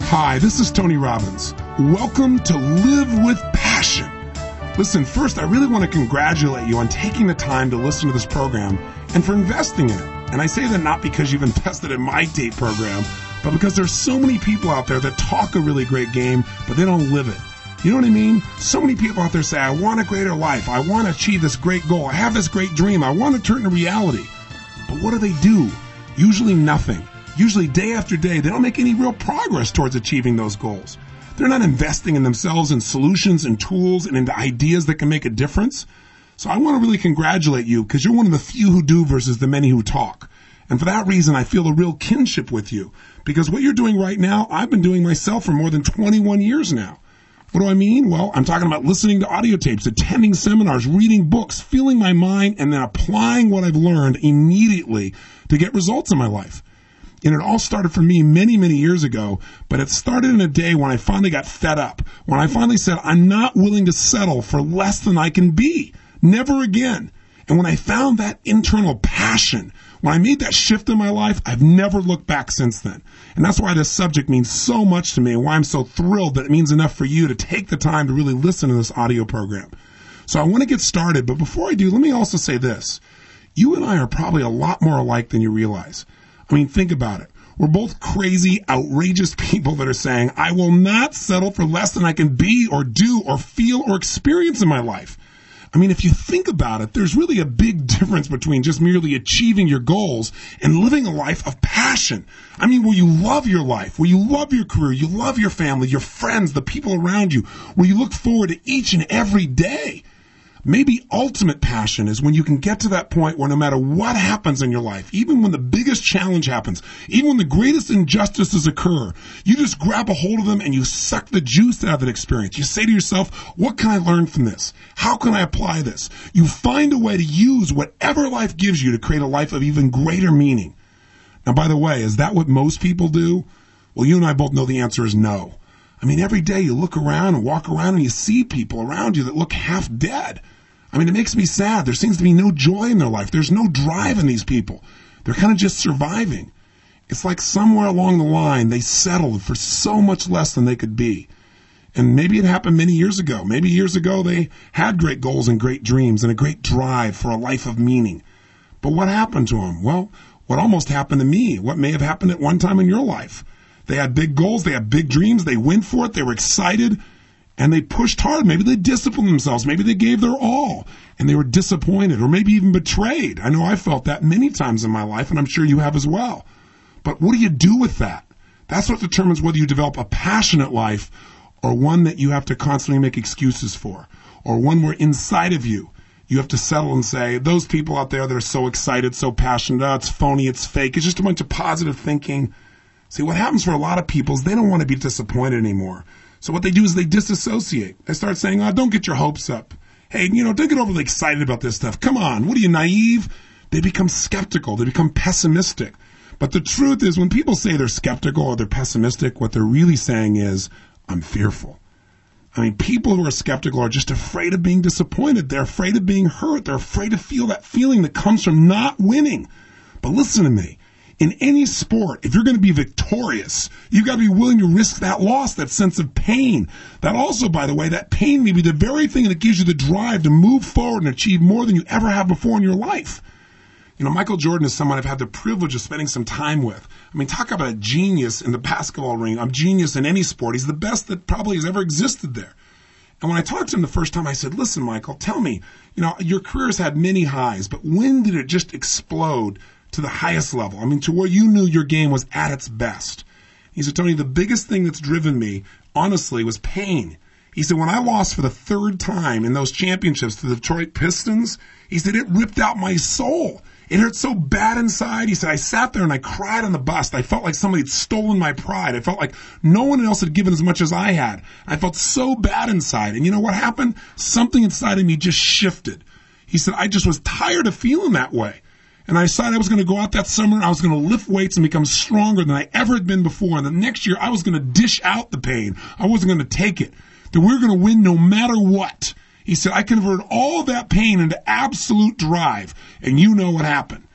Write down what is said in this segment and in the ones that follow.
Hi, this is Tony Robbins. Welcome to Live with Passion. Listen, first, I really want to congratulate you on taking the time to listen to this program and for investing in it. And I say that not because you've invested in my date program, but because there's so many people out there that talk a really great game, but they don't live it. You know what I mean? So many people out there say, I want a greater life. I want to achieve this great goal. I have this great dream. I want to turn it into reality. But what do? Usually nothing. Usually day after day, they don't make any real progress towards achieving those goals. They're not investing in themselves in solutions and tools and into ideas that can make a difference. So I want to really congratulate you because you're one of the few who do versus the many who talk. And for that reason, I feel a real kinship with you because what you're doing right now, I've been doing myself for more than 21 years now. What do I mean? Well, I'm talking about listening to audio tapes, attending seminars, reading books, feeling my mind, and then applying what I've learned immediately to get results in my life. And it all started for me many, many years ago, but it started in a day when I finally got fed up, when I finally said, I'm not willing to settle for less than I can be. Never again. And when I found that internal passion, when I made that shift in my life, I've never looked back since then. And that's why this subject means so much to me and why I'm so thrilled that it means enough for you to take the time to really listen to this audio program. So I want to get started, but before I do, let me also say this. You and I are probably a lot more alike than you realize. I mean, think about it. We're both crazy, outrageous people that are saying, I will not settle for less than I can be or do or feel or experience in my life. I mean, if you think about it, there's really a big difference between just merely achieving your goals and living a life of passion. I mean, where you love your life, where you love your career, you love your family, your friends, the people around you, where you look forward to each and every day. Maybe ultimate passion is when you can get to that point where no matter what happens in your life, even when the biggest challenge happens, even when the greatest injustices occur, you just grab a hold of them and you suck the juice out of that experience. You say to yourself, what can I learn from this? How can I apply this? You find a way to use whatever life gives you to create a life of even greater meaning. Now, by the way, is that what most people do? Well, you and I both know the answer is no. I mean, every day you look around and walk around and you see people around you that look half dead. I mean, it makes me sad. There seems to be no joy in their life. There's no drive in these people. They're kind of just surviving. It's like somewhere along the line, they settled for so much less than they could be. And maybe it happened many years ago. Maybe years ago they had great goals and great dreams and a great drive for a life of meaning. But what happened to them? Well, what almost happened to me, what may have happened at one time in your life. They had big goals. They had big dreams. They went for it. They were excited. And they pushed hard. Maybe they disciplined themselves. Maybe they gave their all and they were disappointed or maybe even betrayed. I know I felt that many times in my life and I'm sure you have as well. But what do you do with that? That's what determines whether you develop a passionate life or one that you have to constantly make excuses for or one where inside of you, you have to settle and say, those people out there that are so excited, so passionate, oh, it's phony, it's fake. It's just a bunch of positive thinking. See, what happens for a lot of people is they don't want to be disappointed anymore. So what they do is they disassociate. They start saying, oh, don't get your hopes up. Hey, don't get overly excited about this stuff. Come on. What are you, naive? They become skeptical. They become pessimistic. But the truth is when people say they're skeptical or they're pessimistic, what they're really saying is, I'm fearful. I mean, people who are skeptical are just afraid of being disappointed. They're afraid of being hurt. They're afraid to feel that feeling that comes from not winning. But listen to me. In any sport, if you're going to be victorious, you've got to be willing to risk that loss, that sense of pain. That also, by the way, that pain may be the very thing that gives you the drive to move forward and achieve more than you ever have before in your life. Michael Jordan is someone I've had the privilege of spending some time with. I mean, talk about a genius in the basketball ring. I'm genius in any sport. He's the best that probably has ever existed there. And when I talked to him the first time, I said, listen, Michael, tell me, your career's had many highs, but when did it just explode to the highest level? I mean, to where you knew your game was at its best. He said, Tony, the biggest thing that's driven me, honestly, was pain. He said, when I lost for the third time in those championships to the Detroit Pistons, he said, it ripped out my soul. It hurt so bad inside. He said, I sat there and I cried on the bus. I felt like somebody had stolen my pride. I felt like no one else had given as much as I had. I felt so bad inside. And you know what happened? Something inside of me just shifted. He said, I just was tired of feeling that way. And I decided I was going to go out that summer and I was going to lift weights and become stronger than I ever had been before. And the next year I was going to dish out the pain. I wasn't going to take it. That we were going to win no matter what. He said, I converted all of that pain into absolute drive. And you know what happened.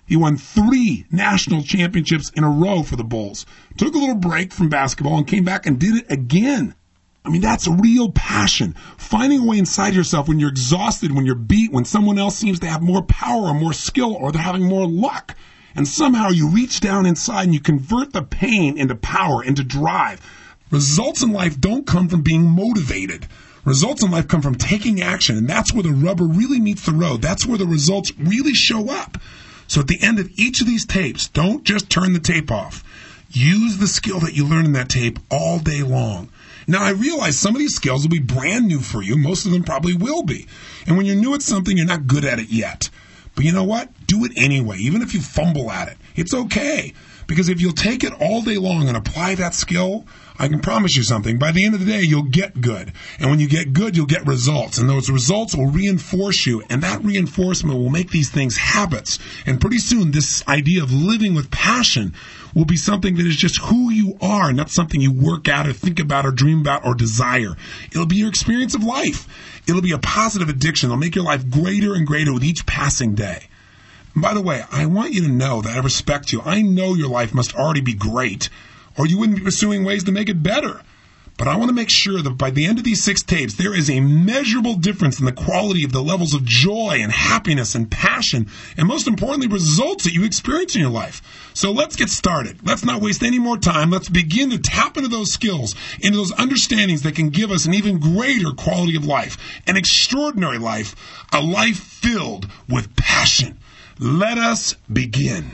He won 3 national championships in a row for the Bulls. Took a little break from basketball and came back and did it again. I mean, that's real passion. Finding a way inside yourself when you're exhausted, when you're beat, when someone else seems to have more power or more skill or they're having more luck. And somehow you reach down inside and you convert the pain into power, into drive. Results in life don't come from being motivated. Results in life come from taking action, and that's where the rubber really meets the road. That's where the results really show up. So at the end of each of these tapes, don't just turn the tape off. Use the skill that you learn in that tape all day long. Now, I realize some of these skills will be brand new for you. Most of them probably will be. And when you're new at something, you're not good at it yet. But you know what? Do it anyway, even if you fumble at it. It's okay. Because if you'll take it all day long and apply that skill, I can promise you something. By the end of the day, you'll get good. And when you get good, you'll get results. And those results will reinforce you. And that reinforcement will make these things habits. And pretty soon, this idea of living with passion will be something that is just who you are, not something you work out or think about or dream about or desire. It'll be your experience of life. It'll be a positive addiction. It'll make your life greater and greater with each passing day. And by the way, I want you to know that I respect you. I know your life must already be great, or you wouldn't be pursuing ways to make it better. But I want to make sure that by the end of these 6 tapes, there is a measurable difference in the quality of the levels of joy and happiness and passion, and most importantly, results that you experience in your life. So let's get started. Let's not waste any more time. Let's begin to tap into those skills, into those understandings that can give us an even greater quality of life, an extraordinary life, a life filled with passion. Let us begin.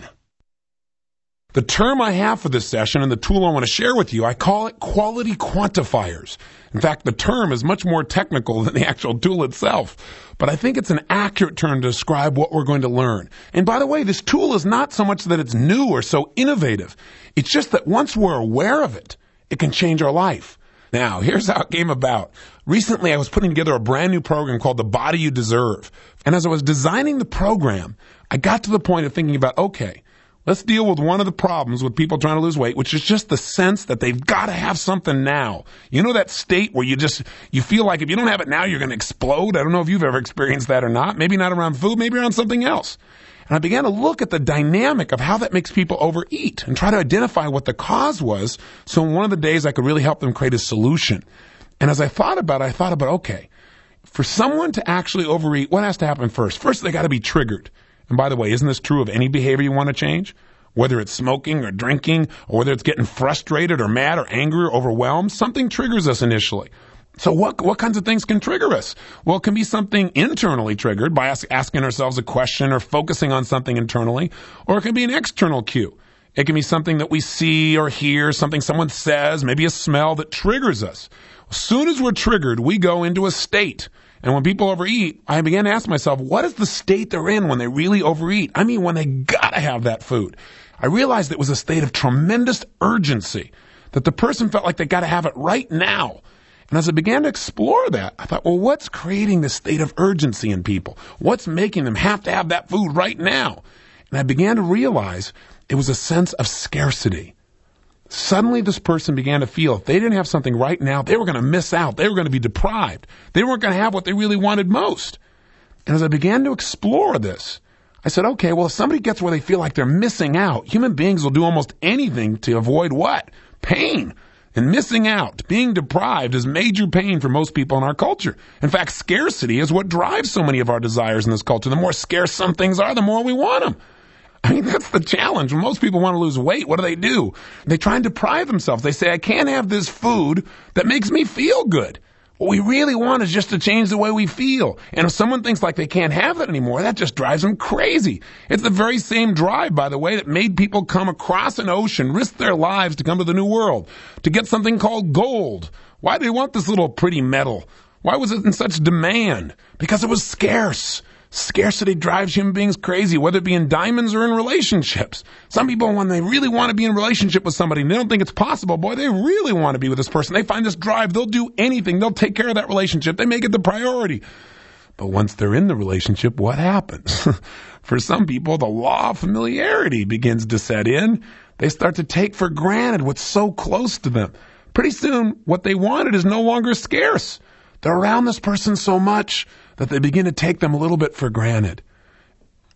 The term I have for this session and the tool I want to share with you, I call it quality quantifiers. In fact, the term is much more technical than the actual tool itself, but I think it's an accurate term to describe what we're going to learn. And by the way, this tool is not so much that it's new or so innovative. It's just that once we're aware of it, it can change our life. Now, here's how it came about. Recently, I was putting together a brand new program called The Body You Deserve. And as I was designing the program, I got to the point of thinking about, okay, let's deal with one of the problems with people trying to lose weight, which is just the sense that they've got to have something now. You know that state where you feel like if you don't have it now, you're going to explode? I don't know if you've ever experienced that or not. Maybe not around food, maybe around something else. And I began to look at the dynamic of how that makes people overeat and try to identify what the cause was, so in one of the days I could really help them create a solution. And as I thought about it, okay, for someone to actually overeat, what has to happen first? First, they got to be triggered. And by the way, isn't this true of any behavior you want to change? Whether it's smoking or drinking, or whether it's getting frustrated or mad or angry or overwhelmed, something triggers us initially. So what kinds of things can trigger us? Well, it can be something internally triggered by us asking ourselves a question or focusing on something internally, or it can be an external cue. It can be something that we see or hear, something someone says, maybe a smell that triggers us. As soon as we're triggered, we go into a state. And when people overeat, I began to ask myself, what is the state they're in when they really overeat? I mean, when they gotta have that food. I realized it was a state of tremendous urgency, that the person felt like they gotta have it right now. And as I began to explore that, I thought, well, what's creating this state of urgency in people? What's making them have to have that food right now? And I began to realize it was a sense of scarcity. Suddenly this person began to feel if they didn't have something right now, they were going to miss out. They were going to be deprived. They weren't going to have what they really wanted most. And as I began to explore this, I said, okay, well, if somebody gets where they feel like they're missing out, human beings will do almost anything to avoid what? Pain. And missing out, being deprived, is major pain for most people in our culture. In fact, scarcity is what drives so many of our desires in this culture. The more scarce some things are, the more we want them. I mean, that's the challenge. When most people want to lose weight, what do? They try and deprive themselves. They say, I can't have this food that makes me feel good. What we really want is just to change the way we feel. And if someone thinks like they can't have that anymore, that just drives them crazy. It's the very same drive, by the way, that made people come across an ocean, risk their lives to come to the New World, to get something called gold. Why do they want this little pretty metal? Why was it in such demand? Because it was scarce. Scarcity drives human beings crazy, whether it be in diamonds or in relationships. Some people, when they really want to be in a relationship with somebody and they don't think it's possible, boy, they really want to be with this person. They find this drive. They'll do anything. They'll take care of that relationship. They make it the priority. But once they're in the relationship, what happens? For some people, the law of familiarity begins to set in. They start to take for granted what's so close to them. Pretty soon, what they wanted is no longer scarce. They're around this person so much that they begin to take them a little bit for granted.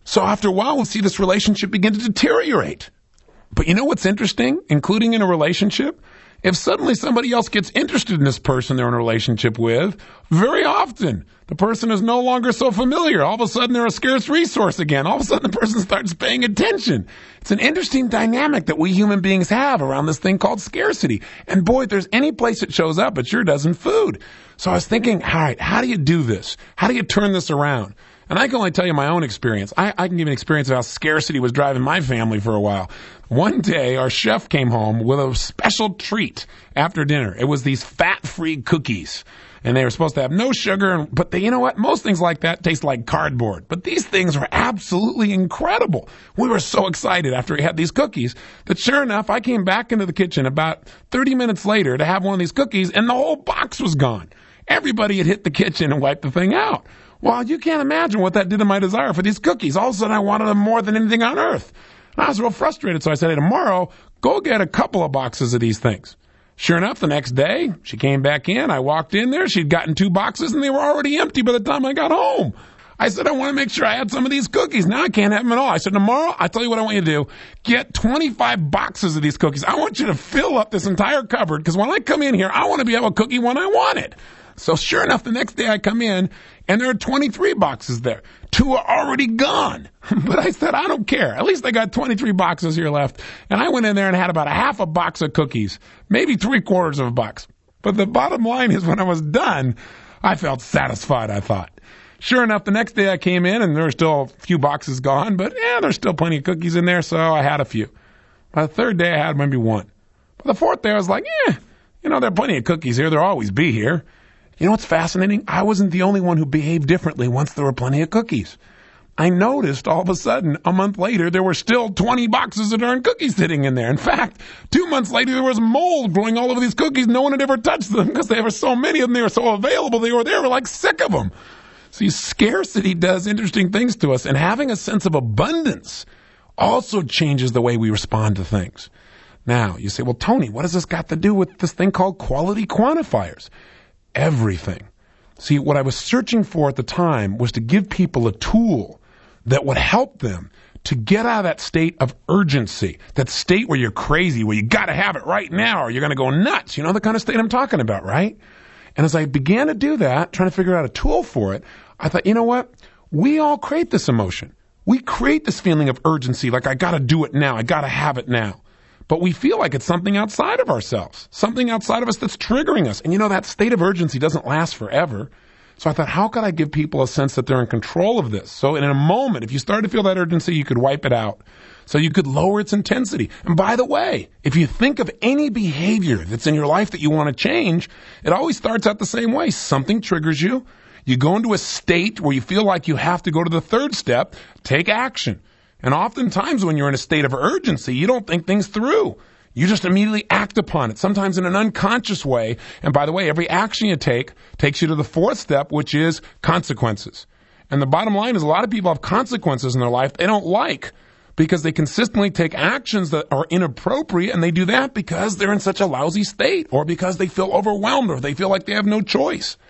So after a while, we'll see this relationship begin to deteriorate. But you know what's interesting, including in a relationship? If suddenly somebody else gets interested in this person they're in a relationship with, very often the person is no longer so familiar. All of a sudden they're a scarce resource again. All of a sudden the person starts paying attention. It's an interesting dynamic that we human beings have around this thing called scarcity. And boy, if there's any place it shows up, it sure does in food. So I was thinking, all right, how do you do this? How do you turn this around? And I can only tell you my own experience. I can give you an experience of how scarcity was driving my family for a while. One day, our chef came home with a special treat after dinner. It was these fat-free cookies. And they were supposed to have no sugar. But you know what? Most things like that taste like cardboard. But these things were absolutely incredible. We were so excited after we had these cookies that sure enough, I came back into the kitchen about 30 minutes later to have one of these cookies, and the whole box was gone. Everybody had hit the kitchen and wiped the thing out. Well, you can't imagine what that did to my desire for these cookies. All of a sudden, I wanted them more than anything on earth. And I was real frustrated, so I said, hey, tomorrow, go get a couple of boxes of these things. Sure enough, the next day, she came back in. I walked in there. She'd gotten 2 boxes, and they were already empty by the time I got home. I said, I want to make sure I had some of these cookies. Now I can't have them at all. I said, tomorrow, I tell you what I want you to do. Get 25 boxes of these cookies. I want you to fill up this entire cupboard, because when I come in here, I want to be able to cookie when I want it. So sure enough, the next day I come in, and there are 23 boxes there. 2 are already gone. But I said, I don't care. At least I got 23 boxes here left. And I went in there and had about a half a box of cookies, maybe 3/4 of a box. But the bottom line is when I was done, I felt satisfied, I thought. Sure enough, the next day I came in, and there were still a few boxes gone, but there's still plenty of cookies in there, so I had a few. By the 3rd day, I had maybe 1. By the 4th day, I was like, there are plenty of cookies here. There'll always be here. You know what's fascinating? I wasn't the only one who behaved differently once there were plenty of cookies. I noticed all of a sudden, a month later, there were still 20 boxes of darn cookies sitting in there. In fact, 2 months later, there was mold growing all over these cookies. No one had ever touched them because there were so many of them. They were so available. They were like sick of them. See, scarcity does interesting things to us, and having a sense of abundance also changes the way we respond to things. Now, you say, well, Tony, what has this got to do with this thing called quality quantifiers? Everything. See, what I was searching for at the time was to give people a tool that would help them to get out of that state of urgency, that state where you're crazy, where you got to have it right now or you're going to go nuts. You know the kind of state I'm talking about, right? And as I began to do that, trying to figure out a tool for it, I thought, you know what? We all create this emotion. We create this feeling of urgency, like I got to do it now. I got to have it now. But we feel like it's something outside of ourselves, something outside of us that's triggering us. And that state of urgency doesn't last forever. So I thought, how could I give people a sense that they're in control of this? So in a moment, if you start to feel that urgency, you could wipe it out. So you could lower its intensity. And by the way, if you think of any behavior that's in your life that you want to change, it always starts out the same way. Something triggers you. You go into a state where you feel like you have to go to the 3rd step, take action. And oftentimes when you're in a state of urgency, you don't think things through. You just immediately act upon it, sometimes in an unconscious way. And by the way, every action you take takes you to the 4th step, which is consequences. And the bottom line is a lot of people have consequences in their life they don't like because they consistently take actions that are inappropriate, and they do that because they're in such a lousy state or because they feel overwhelmed or they feel like they have no choice.